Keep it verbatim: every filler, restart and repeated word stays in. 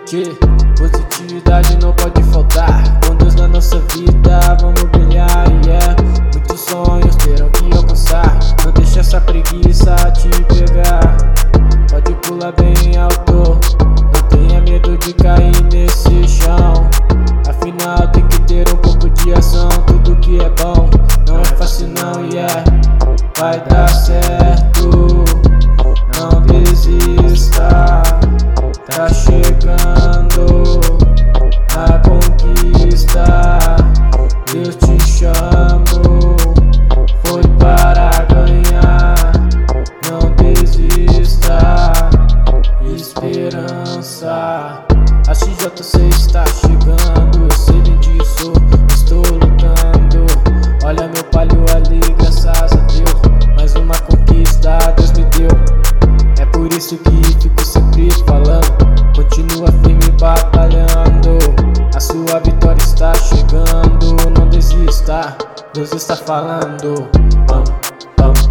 Tchê, positividade não pode faltar. Com Deus na nossa vida vamos brilhar, yeah. Muitos sonhos terão que alcançar. Não deixa essa preguiça te pegar. Pode pular bem alto, não tenha medo de cair nesse chão. Afinal tem que ter um pouco de ação. Tudo que é bom não é fácil não, yeah. Vai dar certo, não desista. Tá chegando a conquista. Deus te chamou, foi para ganhar. Não desista, esperança. A X J C está chegando, eu sei bem disso, estou lutando. Olha meu palho ali, graças a Deus, mais uma conquista Deus me deu. É por isso que fico sempre falando, continua firme batalhando. A sua vitória está chegando, não desista, Deus está falando. Vamos, vamos.